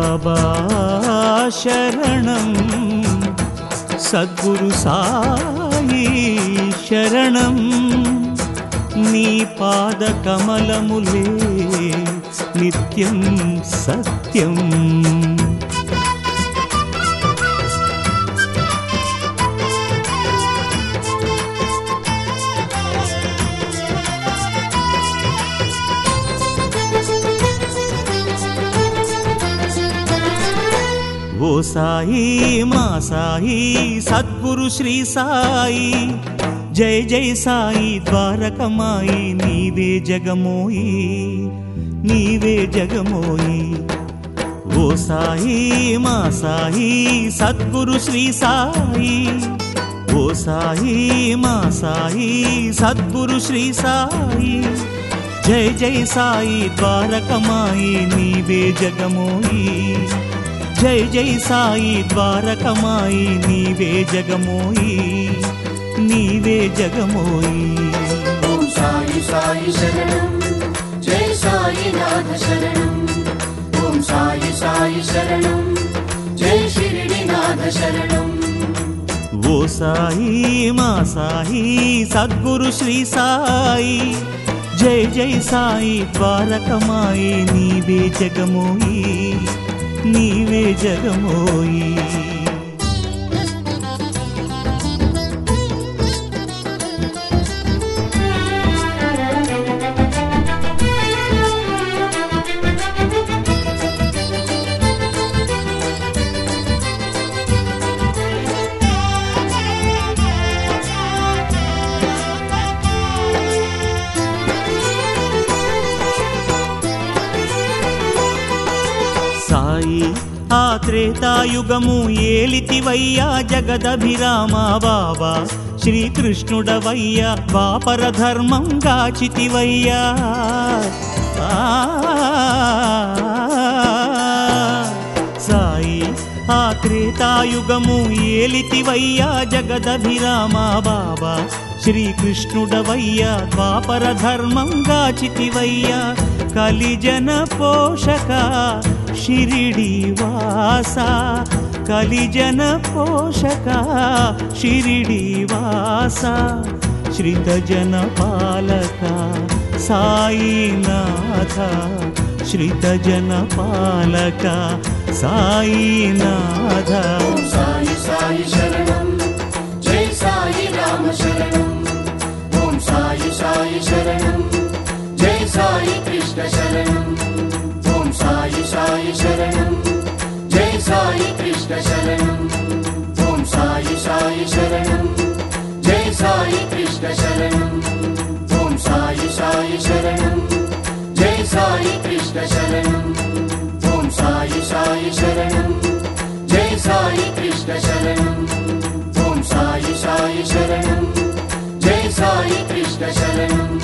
బాబా శరణం, సద్గురు సాయి శరణం, నీ పాద కమలములే నిత్యం సత్యం. ఓ సాయి మా సాయి సద్గురు శ్రీ సాయి, జై జై సాయి ద్వారకమాయి, నీవే జగమోయి నీవే జగమోయి. ఓ సాయి మా సాయి సద్గురు శ్రీ సాయి, ఓ సాయి మా సాయి సద్గురు శ్రీ సాయి, జై జై సాయి ద్వారకమాయి, నీవే జగమోయి జై జై సాయి ద్వారకమాయి, నీవే జగమోయి నీవే జగమోయి. ఓం సాయి సాయి శరణం, జై సాయి నాథ శరణం. ఓం సాయి సాయి శరణం, జై షిరిడి నాథ శరణం. ఓ సాయి మా సాయి సద్గురు శ్రీ సాయి, జై జై సాయి ద్వారకమాయి, నీవే జగమోయి నీవే జగమోయి. సాయి ఆ త్రేతాయుగము ఏలితివయ్యా జగదభిరామ బాబా, శ్రీకృష్ణుడవయ్యా ద్వాపర ధర్మం గాచితివయ్యా. సాయి ఆ త్రేతాయుగము ఏలితివయ్యా జగదభిరామ బాబా, శ్రీకృష్ణుడవయ్యా ద్వాపర ధర్మం గాచితివయ్యా. కలిజన పోషక షిరిడి వాస, కలిజన పోషక షిరిడి వాస, శ్రితజన పాలక సాయినాథ, శ్రితజన పాలక సాయినాథ. ఓం సాయి సాయి శరణం, జై సాయి రామ శరణం. ఓం సాయి సాయి శరణం, జై సాయి కృష్ణ శరణం. ఓం సాయి సాయి శరణం, జై సాయి కృష్ణ శరణం. ఓం సాయి సాయి శరణం, జై సాయి కృష్ణ శరణం. ఓం సాయి సాయి శరణం, జై సాయి కృష్ణ శరణం. ఓం సాయి సాయి శరణం, జై సాయి కృష్ణ శరణం. ఓం సాయి సాయి శరణం, జై సాయి కృష్ణ శరణం.